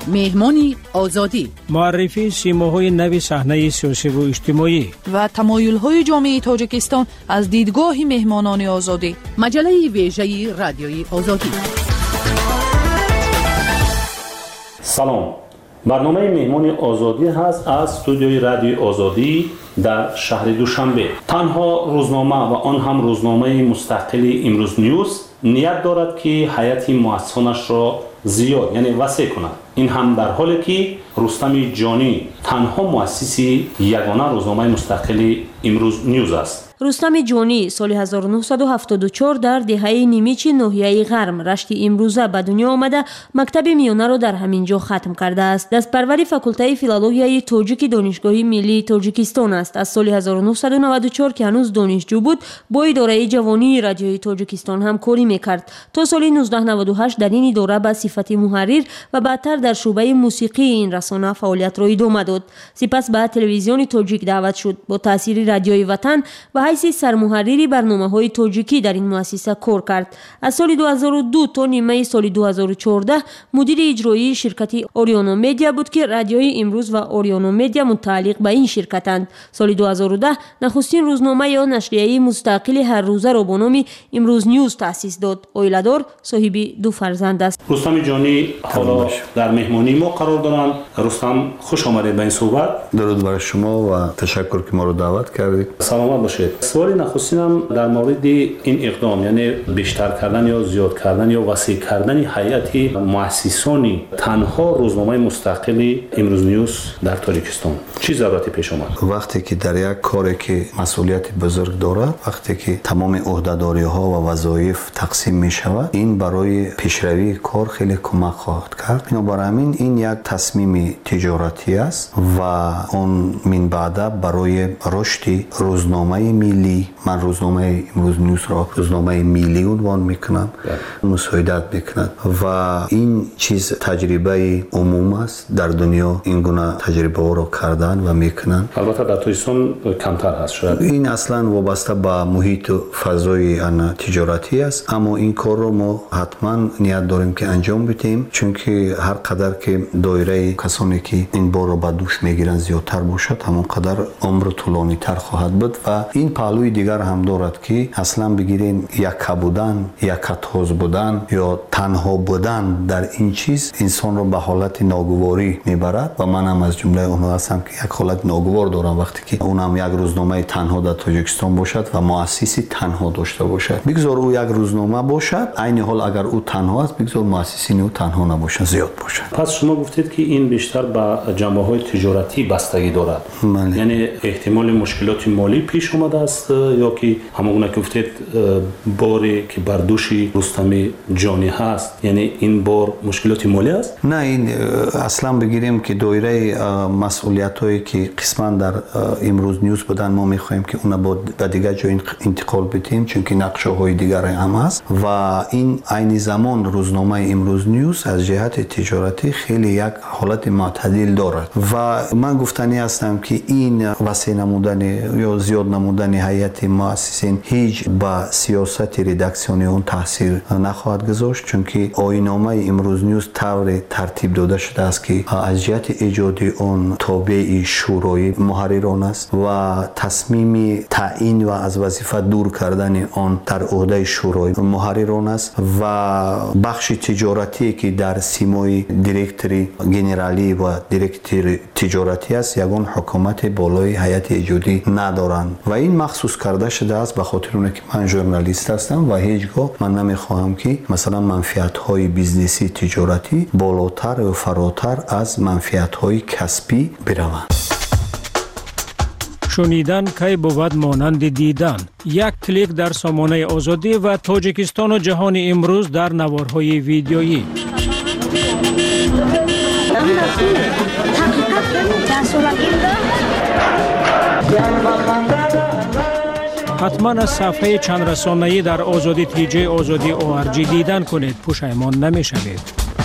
مهمانی آزادی، معرفی سیماهای نوی صحنه سیاسی و اجتماعی و تمایل‌های جامعه تاجیکستان از دیدگاه مهمانان آزادی. مجله ویژه رادیوی آزادی. سلام، برنامه مهمان آزادی هست از استودیوی رادیوی آزادی در شهر دوشنبه. تنها روزنامه و آن هم روزنامه مستقل امروز نیوز نیت دارد که حیات مؤسسانش را زیاد یعنی وسیع کند. این هم در حالی که رستم جانی تنها مؤسسی یگانه روزنامه مستقل امروز نیوز است. رستم جانی سال 1974 در دهه نیمچه ناحیه غرب رشت امروزه به دنیا آمده مکتب میانه را در همین جا ختم کرده است. دستپروری فاکولته فیلولوژی تاجیک دانشگاه ملی تاجیکستان است. از سال 1994 که هنوز دانشجو بود با اداره جوانی رادیوی تاجیکستان هم کاری میکرد. تا سال 1998 در این اداره به صفت محرر و بعدتر در شعبه موسیقی این رسانه فعالیت را ادامه داد. سپس به تلویزیون تاجیک دعوت شد. با تاثیر رادیوی وطن و حیث سرمحرری برنامه‌های تاجیکی در این مؤسسه کار کرد. از سال 2002 تا نیمه سال 2014 مدیر اجرایی شرکت اوریانو مدیا بود که رادیوی امروز و اوریانو مدیا متعلق به این شرکتند. سال 2010 نخستین روزنامه یا نشریه مستقل هر روزه را با نام امروز نیوز تأسیس داد. اویلادور صاحب 2 فرزند است. رستم جانی حالا در مهمانی ما قرار دارند. رستم خوش آمدید به این صحبت. درود بر شما و تشکر که ما رو دعوت کردید. سلامت باشید. سوال نخستینم در مورد این اقدام یعنی بیشتر کردن یا زیاد کردن یا وسیع کردن هیئت مؤسسانی تنها روزنامه مستقل امروز نیوز در تاجیکستان چه ضرورتی پیش آمد؟ وقتی که در یک کاری که مسئولیت بزرگ دارد، وقتی که تمام عهده‌داری ها و وظایف تقسیم می شود، این برای پیشروی کار خیلی کمک خواهد کرد. بنابراین این یک تصمیم تجارتی است و اون من بعد برای رشد روزنامه ملی، من روزنامه امروز نیوز را روزنامه ملی عنوان میکنم، مساعدت میکند و این چیز تجربه عموم است در دنیا. این گونه تجربه ها را کردن و میکنن. البته در تاجیکستان کمتر هست شاید. این اصلا وابسته به محیط و فضای تجارتی است، اما این کار رو ما حتما نیت داریم که انجام بدیم، چون که هر قدر که دایره کسانی که این بار رو به دوش میگیرن زیادتر باشد، همون قدر عمر طولانی تر خواهد بود. و این پهلوی دیگر هم دارد که اصلا بگیرین یک بودن، یک تاز بودن یا تنها بودن در این چیز انسان رو به حالت ناگواری میبرد و من هم از جمله اونها هستم که یک حالت ناگوار دارم وقتی که اونم یک روزنامه تنها در تاجیکستان باشد و مؤسسی تنها داشته باشد. بگذار او یک روزنامه باشد، عین حال اگر او تنها است بگذار مؤسسین او تنها نباشد، زیاد باشد. پس شما گفتید که این بیشتر به جنبه‌های تجارتی بستگی دارد. یعنی احتمال مشکلات مالی پیش اومده است یا که همون که گفتید باری که بر دوش رستم جانی هست، یعنی این بار مشکلات مالی است؟ نه، این اصلا بگیریم که دایره مسئولیتایی که قسما در امروز نیوز بودن ما میخوایم که اونا به دیگر جای انتقال بدیم، چون که نقشه های دیگر هم هست و این عین زمان روزنامه امروز نیوز از جهت تجارتی خیلی یک حالت معتدل دارد و من گفتنی هستم که این وسیع نمودن یا زیاد نمودن هیئت مؤسسین هیچ با سیاست ردکسیونی اون تاثیر نخواهد گذاشت، چون که آیین‌نامه امروز نیوز طور ترتیب داده شده است که از جهت ایجاد اون تابع شورای محرران است و تصمیم تعیین و از وظیفه دور کردن آن در عهده شورای محرران است و بخش تجارتی که در سیمای دیرکتوری گنرالی و دیرکتور تجارتی است یگان حکومت بالای هیئت ایجادی ندارند و این مخصوص کرده شده است به خاطر اونه که من ژورنالیست هستم و هیچگاه من نمیخواهم که مثلا منفعت های بیزنسی تجارتی بالاتر و فراتر از منفعت های کسبی بروند. شنیدن کی بود مانند دیدن. یک کلیک در سامانه آزادی و تاجیکستان و جهان امروز در نوارهای ویدیویی. حتما از صفحه چند رسانه‌ای در آزادی تیجی آزادی ORG دیدن کنید، پشیمان نمی‌شوید.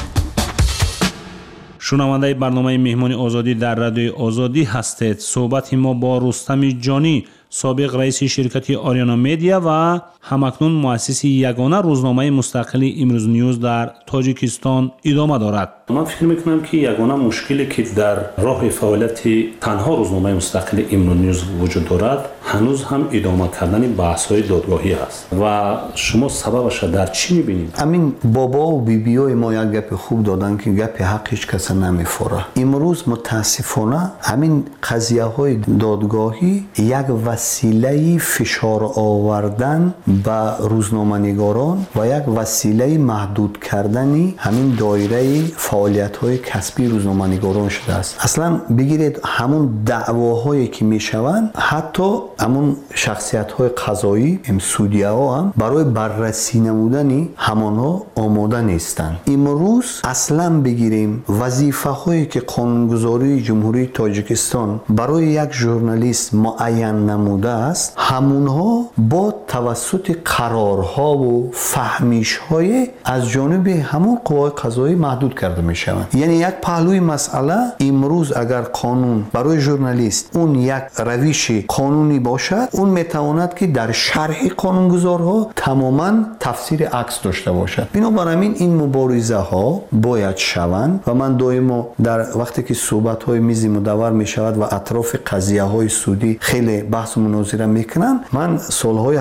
شنونده برنامه مهمانی آزادی در رادیو آزادی هستید. صحبت ما با رستم جانی سابق رئیس شرکت آریانا مدیا و همکنون مؤسس یگانه روزنامه مستقل امروز نیوز در تاجیکستان ادامه دارد. من فکر میکنم که یگانه مشکلی که در راه فعالیت تنها روزنامه مستقل امروز نیوز وجود دارد هنوز هم ادامه کردن بحث‌های دادگاهی است و شما سببش در چی می‌بینید؟ همین بابا و بیبیای ما یک گپ خوب دادن که گپ حق هیچ کس نمی‌فوره. امروز متاسفانه همین قضیه‌های دادگاهی یک وسیله فشار آوردن به روزنامه‌نگاران و یک وسیله محدود کردن همین دایره فعالیت‌های کسبی روزنامه‌نگاران شده است. اصلا بگیرید همون دعواهایی که میشوند حتی همون شخصیت‌های قضایی سودی‌ها هم برای بررسی نمودن همانها آماده نیستند. امروز اصلا بگیریم وظیفه‌هایی که قانونگذاری جمهوری تاجیکستان برای یک ژورنالیست معین نموده است همونها با توسط قرارها و فهمیش‌های از جانب همون قوای قضایی محدود کرده می‌شوند. یعنی یک پهلوی مسئله امروز اگر قانون برای ژورنالیست اون یک روش قانونی باشد اون میتواند که در شرح قانونگذارها تماما تفسیر عکس داشته باشد. بنابراین این مبارزه ها باید شوند و من دائما در وقتی که صحبت های میز مدور می شود و اطراف قضیه های سودی خیلی بحث و مناظره میکنم من سالهای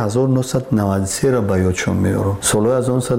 1993 را به یادشون میارم. سالهای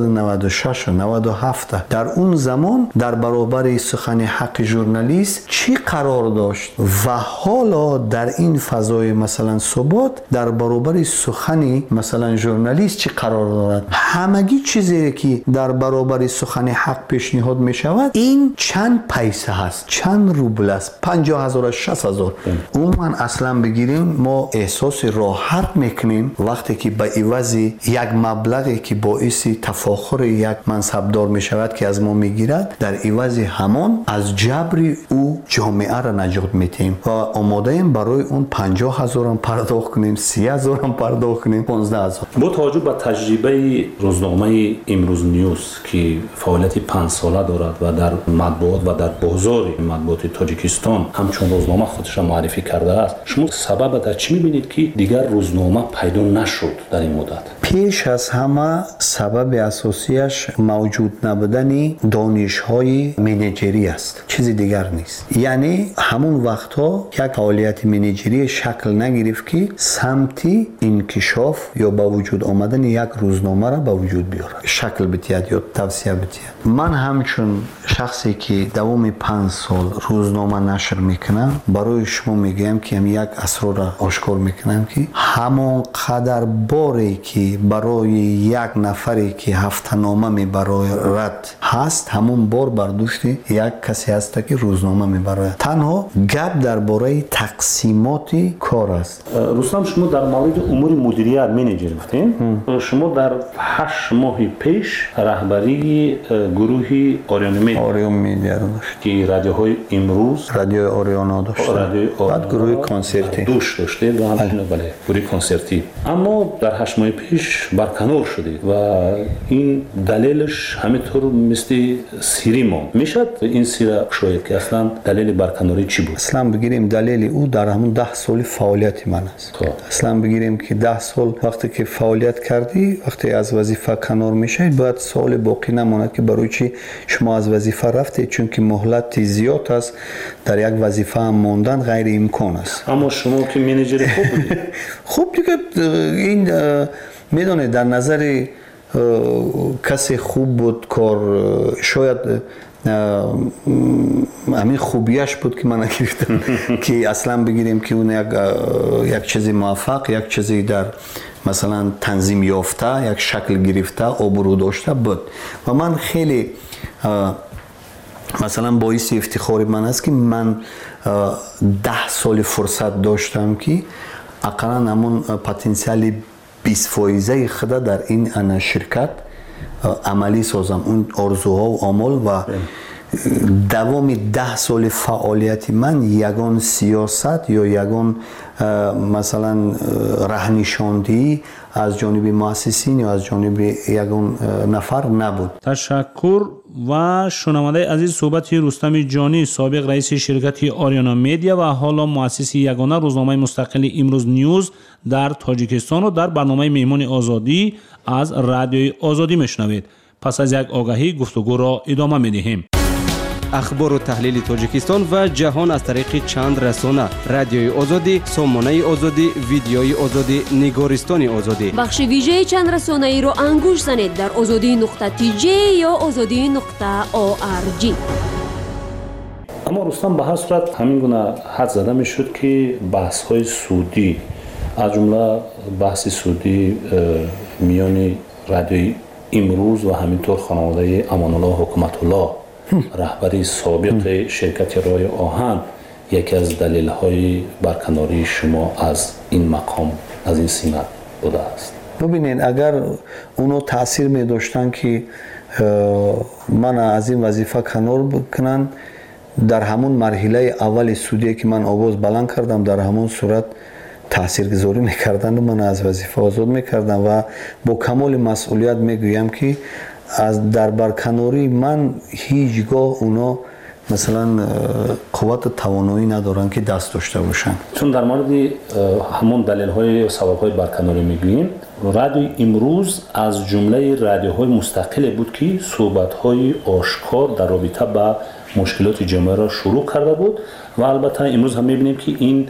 1996 و 97 در اون زمان در برابر سخن حق ژورنالیست چی قرار داشت و حالا در این فضای مثلا ثبات در برابر سخن مثلا ژورنالیست چی قرار دارد. همگی چیزی که در برابر سخن حق پیشنهاد می شود این چند پیسه هست چند روبل است 50,000 60,000 اون من اصلا بگیریم ما احساس راحت میکنیم وقتی که به عوض یک مبلغی که باعث تفاخر یک منصبدار می شود که از ما میگیرد در عوض همان از جبر او جامعه را نجات میتیم و آماده ایم برای اون 50,000 هم پرداخت کنیم 30,000 هم پرداخت کنیم 15,000. با توجه به تجربه روزنامه امروز نیوز که فعالیت 5 ساله دارد و در مطبوعات و در بازار مطبوعات تاجیکستان همچون روزنامه خودش را معرفی کرده است شما سبب در چی می‌بینید که دیگر روزنامه پیدا نشد در این مدت؟ پیش از همه سبب اساسیش موجود نبودن دانش‌های منیجری است چیز دیگر نیست. یعنی همون وقتها یک فعالیت منیجری شکل نگرفت که سمتی انکشاف یا با وجود آمدن یک روزنامه را با وجود بیاره شکل بتید یا توسعه بتید. من همچون شخصی که دوام 5 سال روزنامه نشر میکنم برای شما میگم که یک اسرار را آشکار میکنم که همون قدر باری که برای یک نفری که هفته‌نامه میبراید هست همون بار برداشت یک کسی هست که روزنامه میبراید. تنها گپ درباره تقسیمات کار است. رستم شما در مورد امور مدیریت منیجر گفتین شما در 8 ماه پیش رهبری گروه آریانا مدیا داشت که رادیوهای امروز رادیو آریانا داشت بعد گروه کنسرتی داشته و همچنین بله گروه کنسرتی اما در 8 ماه پیش برکنار شدید و این دلیلش همینطور مثل سیری ما میشد این سیره شاید که اصلا دلیل برکناری چی بود؟ اصلا بگیریم دلیل او در همون 10 سال فعالیت من است. اصلا بگیریم که 10 سال وقتی که فعالیت کردی وقتی از وظیفه کنار میشید باید سال باقی نماند که برای چی شما از وظیفه رفتید چون که مهلت زیاد است در یک وظیفه هم ماندن غیر امکان است. اما شما که منیجر خوب بودید خوب دیگه این میدونید در نظر کسی خوب بود کار شاید همین خوبیش بود که من نگرفتم که اصلا بگیریم که اون یک چیزی موفق یک چیزی در مثلا تنظیم یافته یک شکل گرفته آبرو داشته بود و من خیلی مثلا باعث افتخار من است که من 10 سال فرصت داشتم که اقلا همون پتانسیل 20% خود در این شرکت عملی سازم اون آرزوها و آمال و دوام 10 سال فعالیت من یگان سیاست یا یگان مثلا رهنشاندهی از جانب مؤسسین یا از جانب یگان نفر نبود. تشکر. و شنونده عزیز، صحبت رستم جانی، سابق رئیس شرکت آریانا میدیا و حالا مؤسس یگانه روزنامه مستقل امروز نیوز در تاجیکستان رو در برنامه مهمان آزادی از رادیوی آزادی میشنوید. پس از یک آگهی گفتگو را ادامه میدهیم. اخبار و تحلیل تاجیکستان و جهان از طریق چند رسانه: رادیوی آزادی، سامانه آزادی، ویدیوی آزادی، نگارستان آزادی. بخش ویژه چند رسانه ای را انگوش زنید در azadi.tj یا azadi.org. اما رستم، به هر صورت همین گونه حد زده میشد که بحث های سودی از جمله بحث سودی میان رادیوی امروز و همینطور خانواده امان الله حکومت الله رهبری سابق شرکت رای آهن یکی از دلایل برکناری شما از این مقام، از این سمت بوده است. ببینید، اگر اونو تاثیر می داشتن که من از این وظیفه کنار بکنن، در همون مرحله اول سودی که من آواز بلند کردم، در همون صورت تاثیرگذاری میکردن و من از وظیفه آزاد میکردم و با کمال مسئولیت میگویم که از در برکناری من هیچگاه اونا مثلا قوت توانایی ندارن که دست داشته باشن. چون در مورد همون دلایل و سبب‌های برکناری میگوییم، رادیو امروز از جمله رادیوهای مستقل بود که صحبت‌های آشکار در رابطه با مشکلات جامعه را شروع کرده بود و البته امروز هم میبینیم که این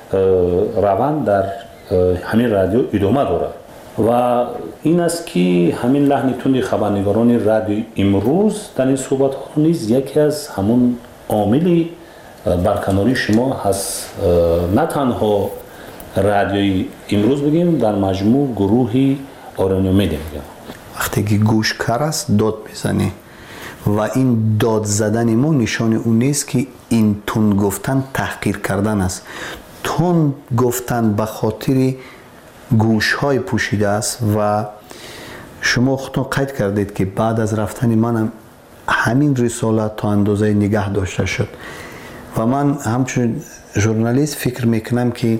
روند در همین رادیو ادامه دارد و این است که همین لحن تند خبرنگاران رادیو امروز در این صحبت ها نیز یکی از همون عامل برکناری شما هست. نه تنها رادیو امروز بگیم، در مجموع گروهی آریانا میدیا بگیم. وقتی که گوش کر است داد بزنی و این داد زدن ما نشان اون نیست که این تون گفتن تحقیر کردن است. تون گفتن به خاطر گوش های پوشیده است و شما خودتون قید کردید که بعد از رفتن منم همین رسالت تا اندازه نگه داشته شد و من همچون ژورنالیست فکر میکنم که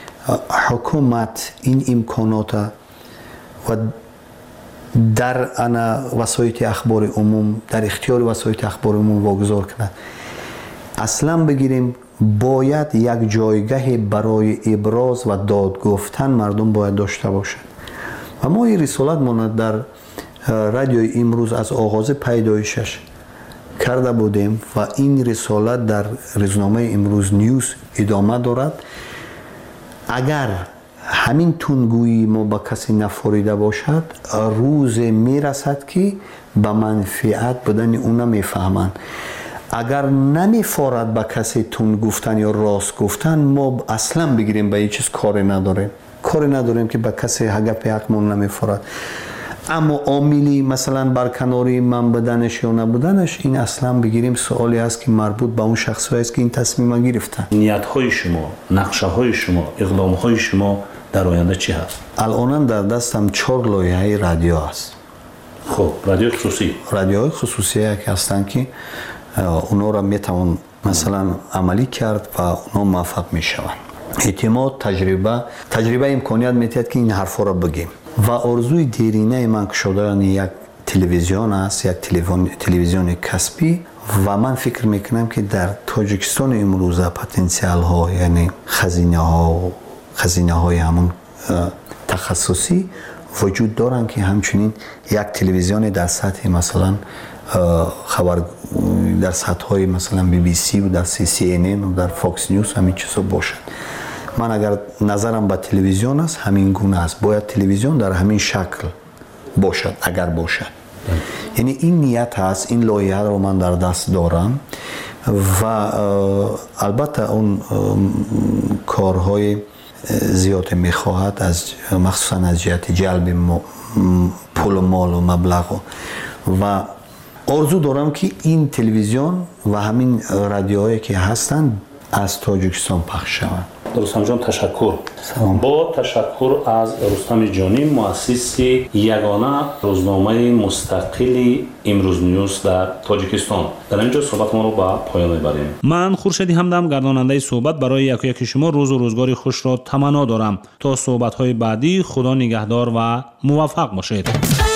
حکومت این امکانات و در وسایط اخبار عموم، در اختیار وسایط اخبار عموم واگذار کنه. اصلا بگیریم باید یک جایگاه برای ابراز و داد گفتن مردم باید داشته باشند و ما این رسالت ماند در رادیوی امروز از آغاز پیدایشش کرده بودیم و این رسالت در روزنامه امروز نیوز ادامه دارد. اگر همین تونگویی ما با کسی نفوریده باشد، روز میرسد که به منفعت بدن اونا میفهمند. اگر نمیفارد به کسی تون گفتن یا راست گفتن، ما اصلا بگیریم به هیچ چیز کاری نداریم که به کسی حق حقمون نمیفارد. اما عاملی مثلا برکناری من بدنش یا نبودنش، این اصلا بگیریم سوالی است که مربوط به اون شخصی است که این تصمیم گرفتن. نیت‌های شما، نقشه‌های شما، اقدام‌های شما در آینده چی هست؟ الان در دستم 4 لایحه رادیو است. خب، رادیوی خصوصی که هستن که اونا را میتوان مثلا عملی کرد و اونا موفق میشوند. اعتماد، تجربه امکانیت میتید که این حرفا را بگیم و آرزوی دیرینه من که شدن یک تلویزیون است، یک تلویزیون کسبی و من فکر میکنم که در تاجیکستان امروز پتانسیل ها، یعنی خزینه های همون تخصصی وجود دارن که همچنین یک تلویزیون در سطح مثلا خبر در سطح های مثلا BBC و در CNN و در فاکس نیوز همین چیزا باشد. من اگر نظرم به تلویزیون است همین گونه است، باید تلویزیون در همین شکل باشد اگر باشد. یعنی این نیت هست، این لایحه رو من در دست دارم و البته اون کارهای زیاد میخواهد از مخصوصا از جهت جلب پول و مال و مبلغ و آرزو دارم که این تلویزیون و همین رادیوهایی که هستن از تاجیکستان پخش شوند. رستم جان تشکر. سلام. با تشکر از رستم جانی مؤسس یگانه روزنامه مستقل امروز نیوز در تاجیکستان. در اینجا صحبت ما رو به پایان میبریم. من خورشیدی همدم گرداننده صحبت برای یکی شما روز و روزگاری خوش را تمنا دارم. تا صحبت های بعدی خدا نگهدار و موفق باشید.